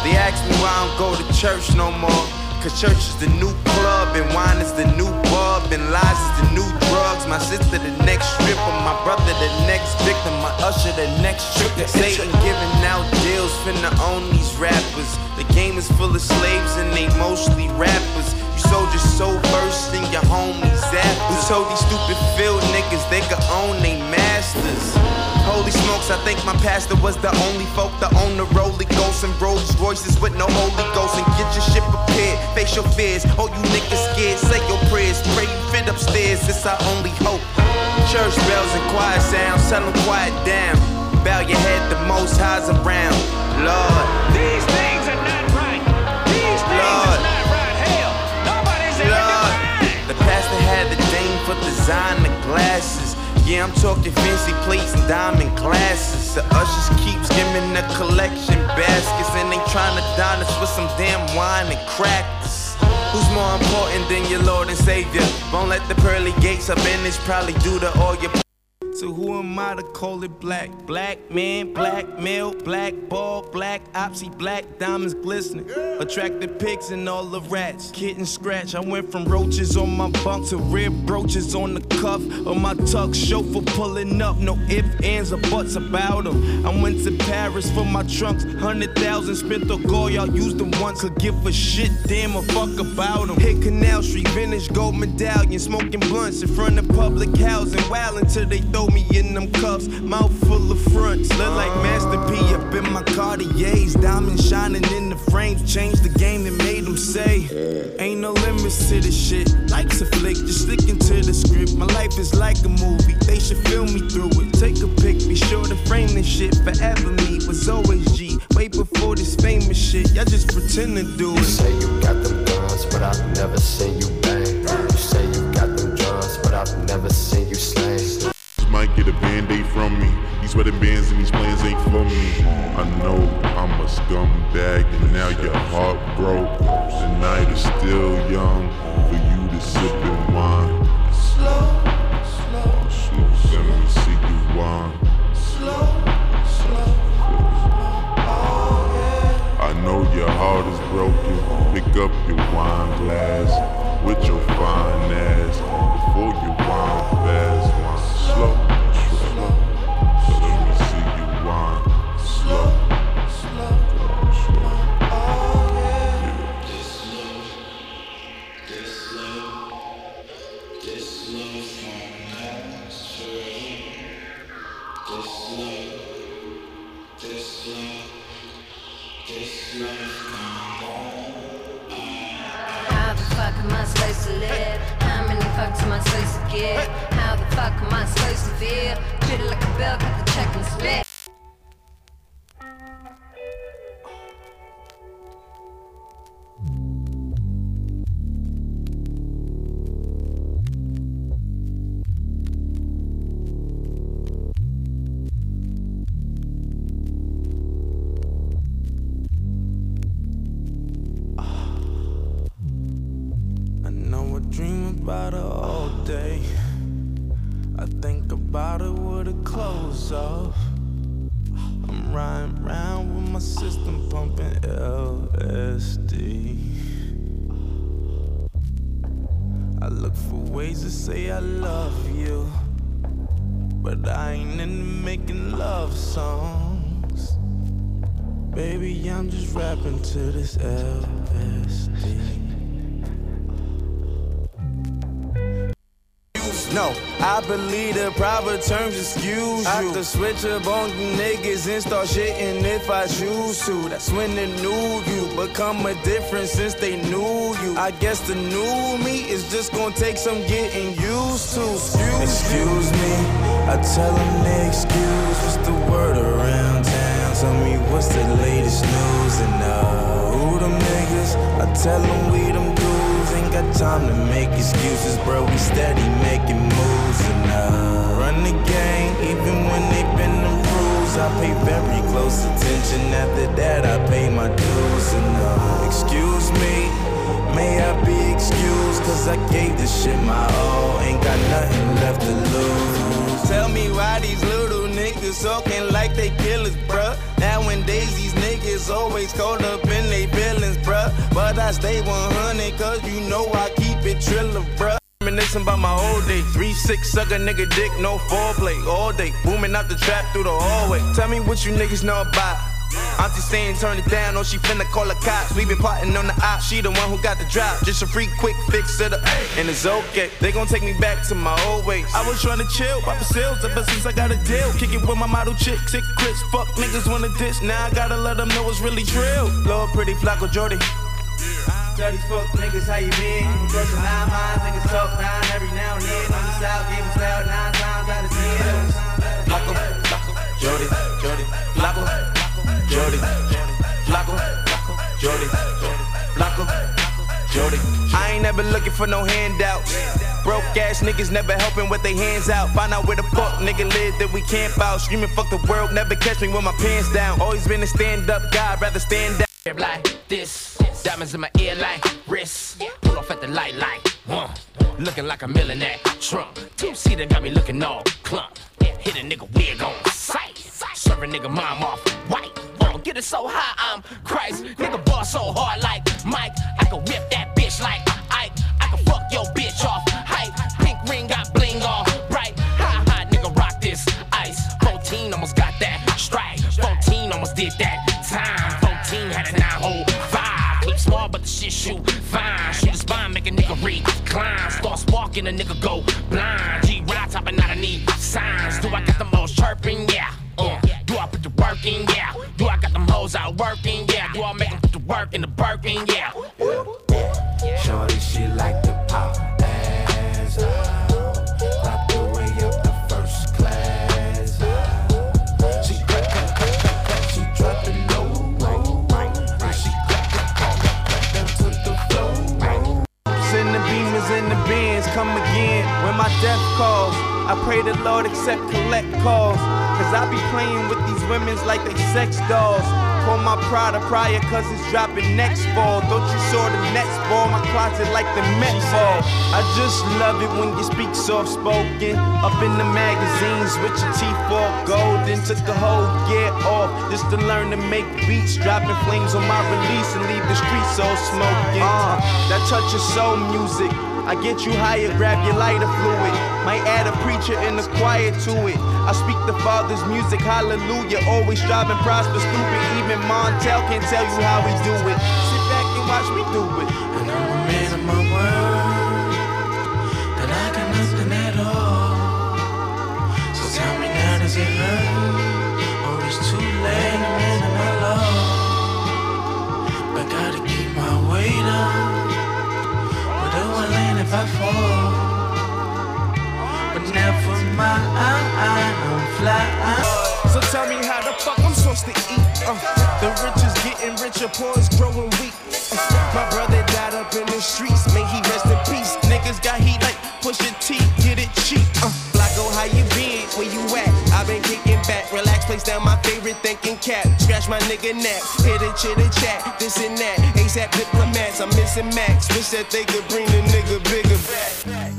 They ask me why I don't go to church no more. Cause church is the new club, and wine is the new bub, and lies is the new drugs. My sister the next stripper, my brother the next victim, my usher the next tripper. Satan giving out deals, finna own these rappers. The game is full of slaves and they mostly rappers. You soldiers so versed in your homies after. Who told these stupid field niggas they could own they masters? Holy smokes, I think my pastor was the only folk to own the Rolly Ghost and Rolls Royces with no Holy Ghost. And get your shit prepared, face your fears. Oh, you niggas scared, say your prayers. Pray you fit upstairs, it's our only hope. Church bells and choir sounds, tell them quiet down. Bow your head, the most high's around. Lord, these things are not right. These things are not right. Hell, nobody's ever right. The pastor had the dame for designer glasses. Yeah, I'm talking fancy plates and diamond glasses. The ushers keep skimming the collection baskets, and they trying to dine us with some damn wine and crackers. Who's more important than your Lord and Savior? Won't let the pearly gates up in this, probably due to all your. So who am I to call it black? Black man, black male, black ball, black opsy, black diamonds glistening. Attracted pigs and all the rats. Kitten scratch. I went from roaches on my bunk to rib brooches on the cuff of my tux. Chauffeur pulling up, no ifs, ands, or buts about them. I went to Paris for my trunks. 100,000 spent on gold, y'all used them once. Could give a shit, damn a fuck about them. Hit Canal Street, vintage gold medallion, smoking blunts in front of public housing. Wild until they throw me in them cuffs, mouth full of fronts. Look like Master P up in my Cartiers. Diamonds shining in the frames, changed the game that made them say ain't no limits to this shit. Life's a flick, just sticking to the script. My life is like a movie, they should film me through it. Take a pic, be sure to frame this shit. Forever me was always G, way before this famous shit. Y'all just pretend to do it. You say you got them guns, but I've never seen you bang. You say you got them drugs, but I've never seen you slang. Might get a band-aid from me. These wedding bands and these plans ain't for me. I know I'm a scumbag and now your heart broke. The night is still young for you to sip and wine. Slow, Oh shoot, let me see you wine. slow, slow. Oh yeah. I know your heart is broken. Pick up your wine glass with your fine ass before you wine fast. Wine slow, slow. So let me see you wine slow, slow, slow. Oh yeah. This slow, this slow, this slow from natural. This slow, this slow, this slow from home. How the fuck am I supposed to live? How many fucks am I supposed to give? How the fuck am I supposed to feel? Treat it like a bill, cut the check and split. I know I dream about her all day. I think about it with her clothes off. I'm riding around with my system pumping LSD. I look for ways to say I love you, but I ain't into making love songs. Baby, I'm just rapping to this LSD. No, I believe the proper terms excuse you. I could switch up on you niggas and start shitting if I choose to. That's when the new you become a difference since they knew you. I guess the new me is just gonna take some getting used to. Excuse me, I tell them they excuse. What's the word around town? Tell me what's the latest news. And who them niggas? I tell them we them dudes. Ain't got time to make excuses, bro. We steady making moves and run the game, even when they bend the rules. I pay very close attention. After that, I pay my dues and excuse me, may I be excused? Cause I gave this shit my all. Ain't got nothing left to lose. Tell me why these little niggas talking like they killers, bruh. Nowadays these niggas always caught up in I stay 100, cause you know I keep it trillin', bruh. Reminiscing about my old days. 3-6 suck a nigga dick, no foreplay. All day, booming out the trap through the hallway. Tell me what you niggas know about. Auntie saying turn it down, or she finna call the cops. We been plotting on the op, she the one who got the drop. Just a free quick fix to the and it's okay. They gon' take me back to my old ways. I was trying to chill, pop the sales ever since I got a deal. Kick it with my model chick, sick Chris. Fuck niggas wanna diss, now I gotta let them know it's really trill. Lord pretty Flacco Jordy. Dirty fuck niggas, how you been? Close to 9 miles, niggas talk 9 every now and then. On the south, give them style 9 times out of 10. Flacco, Jordy, Flacco, Jordy, Flacco, Jordy, Flacco, Jordy. I ain't never looking for no handouts. Broke ass niggas never helping with their hands out. Find out where the fuck nigga live that we camp out. Screaming fuck the world, never catch me with my pants down. Always been a stand up guy, rather stand down. Like this, diamonds in my ear like wrist. Pull off at the light like looking like a millionaire. Trump, 2-seater got me looking all clump. Hit a nigga wig on sight. Serve a nigga mom off white. Get it so high, I'm Christ. Nigga boss so hard like Mike. I can whip that bitch like Ike. I can fuck your bitch off hype. Pink ring got bling all bright. Ha, nigga rock this ice. 14 almost got that strike. 14 almost did that time. 14 had a 9-hole 5. Clip small, but the shit shoot fine. Shoot a spine, make a nigga recline. Start sparking, a nigga go blind. G-Ride topping out, I need signs. Do I got the most chirping? Yeah. Do I put the work in? Yeah. Do I got them hoes out working? Yeah. Do I make them put the work in the Birkin? Yeah. Shorty, she like to pop ass out. Pop the way up the first class out. She she dropped it low. And she clap to the flow. Send the beamers in the bins, come again when my death calls. I pray the Lord accept collect calls. Cause I be playing with these women's like they sex dolls. Call my Prada prior cause it's dropping next fall. Thought you saw the next ball, my closet like the Met ball. I just love it when you speak soft spoken. Up in the magazines with your teeth all golden. Took the whole year off just to learn to make beats. Dropping flames on my release and leave the streets all smoking. That touch of soul music. I get you higher, grab your lighter fluid. Might add a preacher in the choir to it. I speak the Father's music, hallelujah. Always striving, prosper, stupid. Even Montel can't tell you how we do it. Sit back and watch me do it. And I'm a man of my word, and I got nothing at all. So tell me now, does it hurt? Or it's too late, a man of my love. But gotta keep my weight up. Do I land if I fall? But never mind, I'm fly. So tell me how the fuck I'm supposed to eat. The rich is getting richer, poor is growing weak. My brother died up in the streets, may he rest in peace. Niggas got heat like Pusha T, get it cheap. Flacco, how you been? Where you at? I been kicking back, relax, place down my favorite thinking cap. Scratch my nigga neck, hit a chitter chat, this and that. ASAP diplomats, I'm missing Max. Wish that they could bring the nigga bigger back.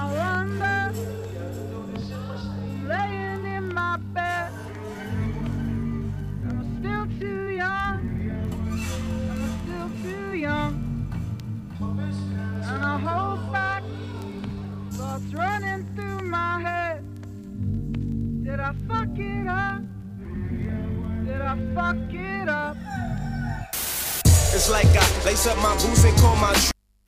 Laying in my bed, I'm still too young. I'm still too young. And I hold back thoughts running through my head. Did I fuck it up? Did I fuck it up? It's like I lace up my boots and call my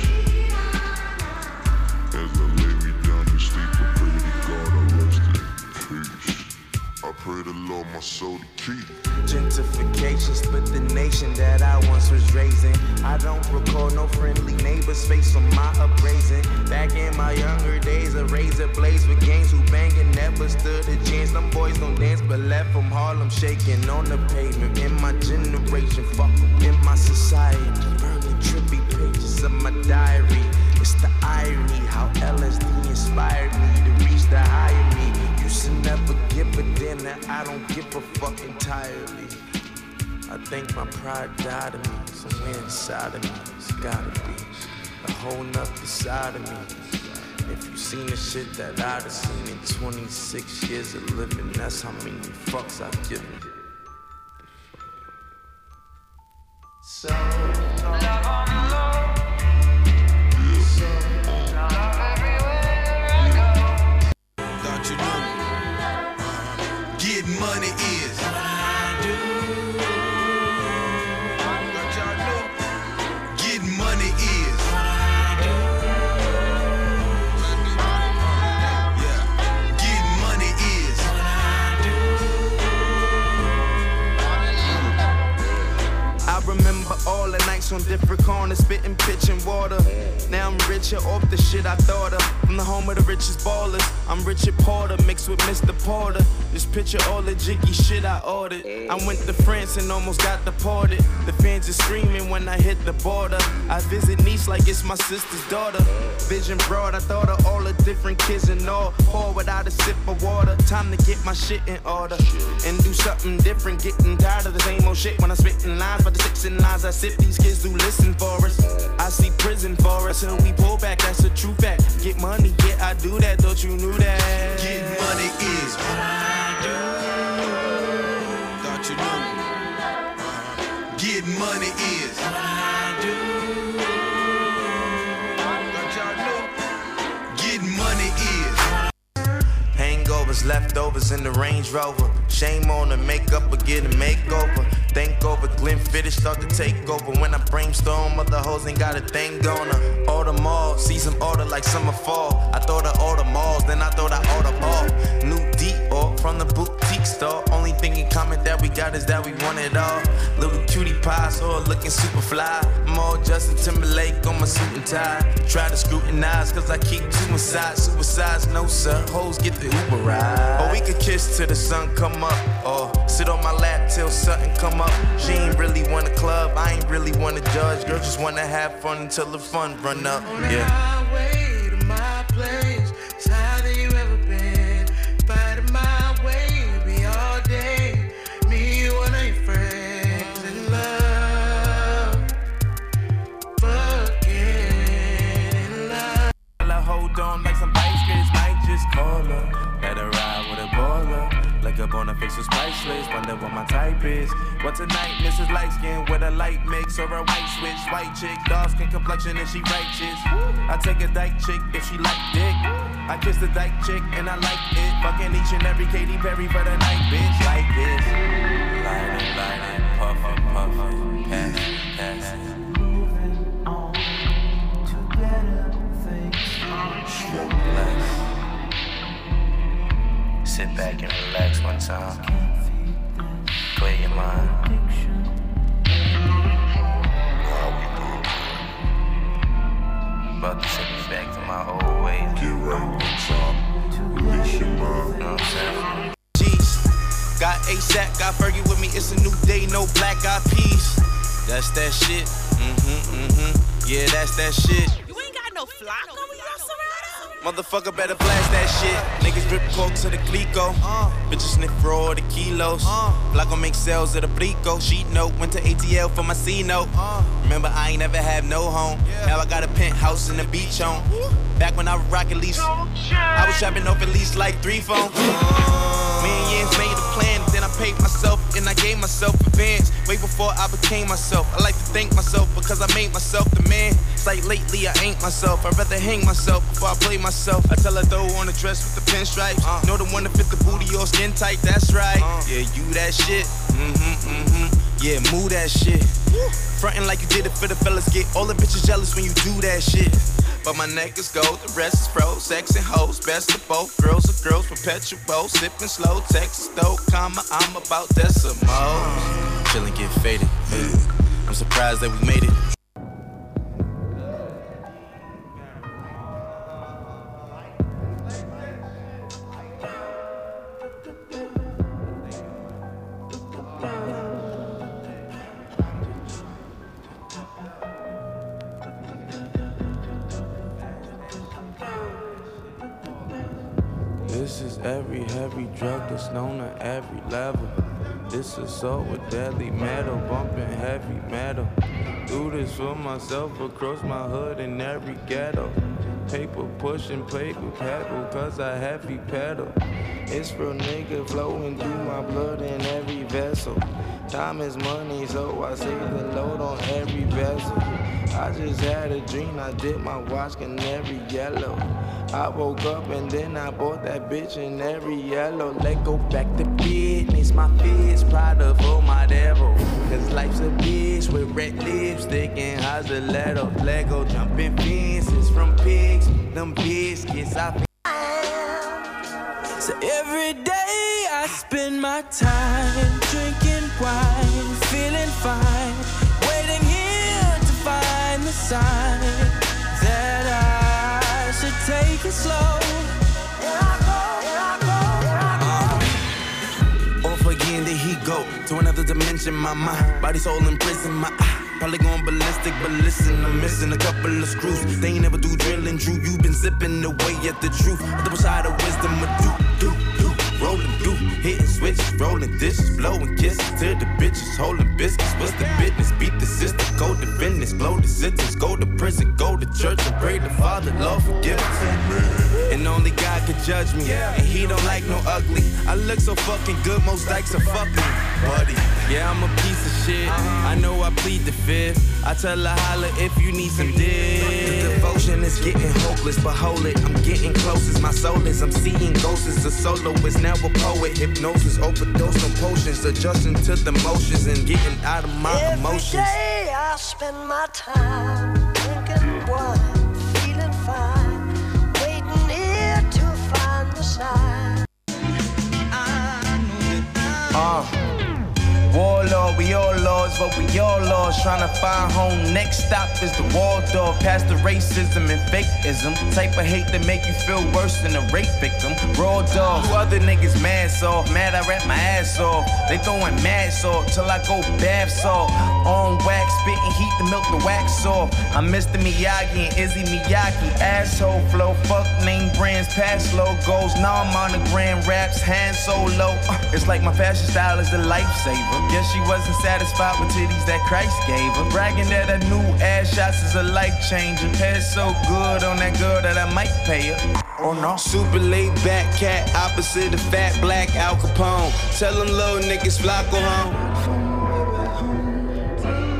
As I lay me down to sleep, I pray to God I rest in peace. I pray the Lord my soul to keep. Gentrification split the nation that I once was raising. I don't recall no friendly neighbors face on my upraising. Back in my younger days, a razor blades with gangs who banging never stood a chance. Them boys don't dance but left from Harlem shaking on the pavement. In my generation, fuck up in my society. Burning trippy pages of my diary. It's the irony how LSD inspired me to reach the higher me. Used to never give a damn, now I don't give a fuck entirely. I think my pride died of me, somewhere inside of me. It's gotta be a whole nother side of me. If you seen the shit that I'd have seen in 26 years of living, that's how many fucks I've given. So, love on the Lord. remember all the nights on different corners, spitting pitch and water. Now I'm richer off the shit I thought of. From the home of the richest ballers, I'm Richard Porter mixed with Mr. Porter. Just picture all the jiggy shit I ordered. I went to France and almost got deported. The fans are screaming when I hit the border. I visit Nice like it's my sister's daughter. Vision broad, I thought of all the different kids and all. Pour without a sip of water. Time to get my shit in order and do something different. Getting tired of the same old shit when I'm spitting lines. But the 6 in lines I sip, these kids do listen for us. I see prison for us till we pull back, that's a true fact. Get money, yeah, I do that, thought you knew that. Get money is what I do. Thought you knew. Get money is what I do. Thought y'all knew. Get money is. Hangovers, leftovers in the Range Rover. Shame on the makeup or get a makeover. Think over, Glenfiddich start to take over. When I brainstorm, other hoes ain't got a thing on her. Order more, see some order like summer fall. I thought I order malls, then I thought I order ball. New Dior from the boutique store. Only thing in common that we got is that we want it all. Little cutie pie, so looking super fly. I'm all Justin Timberlake on my suit and tie. Try to scrutinize, cause I keep two inside. Suicides, no sir, hoes get the Uber ride. Or we could kiss till the sun come up. Or sit on my lap till something come up. She ain't really want a club, I ain't really want to judge. Girl just wanna have fun until the fun run up, yeah. My way to my place, it's higher than you ever been. Fighting my way, be all day. Me, you, and your friends in love. Fucking in love. I hold on like some bike skates, might just call her. Let her ride with a baller. Look up on her face was priceless, wonder what my type is. What tonight, Mrs. Light Skin with a light mix or a white switch. White chick, dark skin complexion and she righteous. I take a dyke chick if she like dick. I kiss the dyke chick and I like it. Fucking each and every Katy Perry for the night, bitch, like this. Lightin', puffin', passin'. Moving on to better things. Smoke less. Sit back and relax one time. Clear your mind. About to take me back to my old ways. Get right one time. Release your mind. You know what I'm saying? Jeez, got ASAP, got Fergie with me. It's a new day, no black eyed peas. That's that shit. Yeah, that's that shit. You ain't got no flock over your surroundings. Motherfucker better blast that shit. Niggas drip coke to the Glico. Bitches sniff for all the kilos. Flacco make sales of the Blico. Sheet note, went to ATL for my C note. Remember, I ain't never had no home. Now I got a penthouse in the beach home. Back when I was rockin' lease, I was shopping off at least like 3 phones. Me and Yins made a plan, then I paid myself and I gave myself advance. Way before I became myself. I like to thank myself because I made myself the man. It's like lately I ain't myself. I'd rather hang myself before I play myself. I tell her throw on a dress with the pinstripes. Know the one that fit the booty or skin tight, that's right. Yeah, you that shit. Yeah, move that shit. Frontin' like you did it for the fellas. Get all the bitches jealous when you do that shit. But my neck is gold, the rest is pro. Sex and hoes, best of both. Girls are girls, perpetual. Sippin' slow, Texas though, comma, I'm about decimals. Chillin', get faded. I'm surprised that we made it. This is every heavy drug that's known at every level. This assault with deadly metal, bumping heavy metal. Do this for myself across my hood in every ghetto. Paper pushing, paper pebble, cause I heavy pedal. It's real nigga flowing through my blood in every vessel. Time is money, so I save the load on every vessel. I just had a dream, I did my watch canary yellow. I woke up and then I bought that bitch in every yellow. Let go back to business, my fist, Prada for my devil. Cause life's a bitch with red lipstick and Hazeletto. Lego jumping fences from pigs, them biscuits I So every day I spend my time drinking wine, feeling fine, waiting clenching my mind. Body, soul in prison, my eye. Probably going ballistic, but listen, I'm missing a couple of screws. They ain't never do drilling, Drew. You been zipping away at the truth. Double side of wisdom, do. Rolling through, hitting switches, rolling dishes, blowing kisses to the bitches, holding biscuits. What's the business? Beat the system, go to business, blow the sentence, go to prison, go to church and pray the Father, Lord forgive us. And only God can judge me, and He don't like no ugly. I look so fucking good, most dykes are fucking buddy. Yeah, I'm a piece of shit. I know I plead the fifth. I tell her holla if you need some dick. The devotion is getting hopeless, but hold it, I'm getting close as my soul is. I'm seeing ghosts as a soloist, now a poet. Hypnosis, overdose on potions, adjusting to the motions and getting out of my emotions. Every day I spend my time drinking wine, feeling fine, waiting here to find the sign. Warlord, we all lords, but we all lost. Trying to find home. Next stop is the Waldorf. Past the racism and fakeism. Type of hate that make you feel worse than a rape victim. Raw dog. You other niggas mad soft. Mad I rap my ass off. They throwing mad salt till I go bath salt. On wax, spitting heat to milk the wax off. I'm Mr. Miyagi and Izzy Miyagi. Asshole flow. Fuck name brands, past logos. Now I'm on the grand raps, hand solo. It's like my fashion style is the lifesaver. Guess she wasn't satisfied with titties that Christ gave her. Bragging that her new ass shots is a life changer. Head so good on that girl that I might pay her. Oh no. Super laid back cat, opposite of fat black Al Capone. Tell them little niggas flock go home.